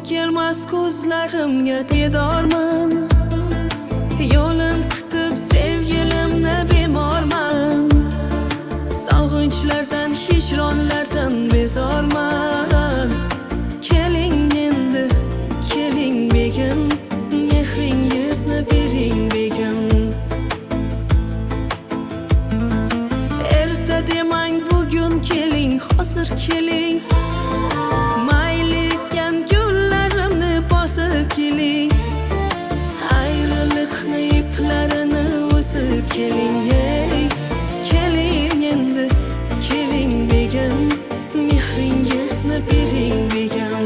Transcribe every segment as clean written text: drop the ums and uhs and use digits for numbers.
kelmas ko'zlarimga bedorman. Yo'lim kutib sevgilimni bemorman. Sog'inchlardan, hijronlardan bezorman. Keling endi, keling begim, mehringizni bering begim. Erta demang, bugun keling, hozir keling. Mayli ekan gullarimni bosib keling. Ayriliqni iplarini o'sib keling. Hey, keling endi, keling begim, mehringizni bering begim.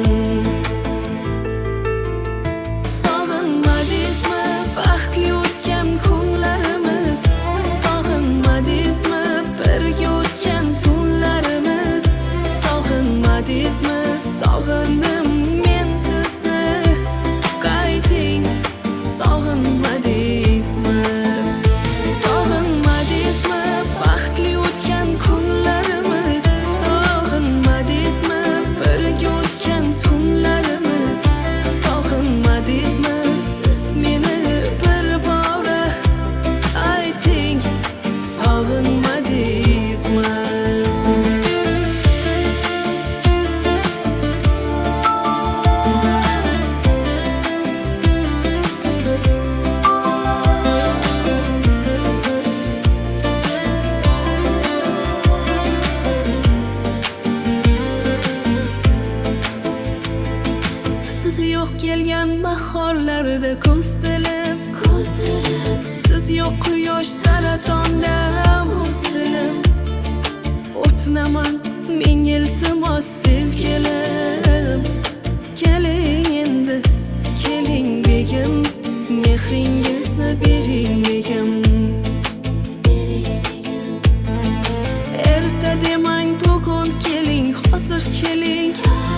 Sog'inmadingizmi baxtli o'tgan kunlarimiz? Sog'inmadingizmi birga o'tgan tunlarimiz? Sog'inmadingizmi? Sog'indim men sizni. Qayting, sog'inmadingizmi? Sog'inmadingizmi baxtli o'tgan kunlarimiz? Sog'inmadingizmi birga o'tgan tunlarimiz? Sog'inmadingizmi siz meni bir bora ayting, sog'inmadingizmi? Siz yo'q kelgan bahorlarda ko'z dilim, siz yo'q quyosh saratonda o'z dilim. O'tinaman ming iltimos sevgilim. Keling endi, keling begim, mehringizni bering begim. Erta demang, bugun keling, hozir keling.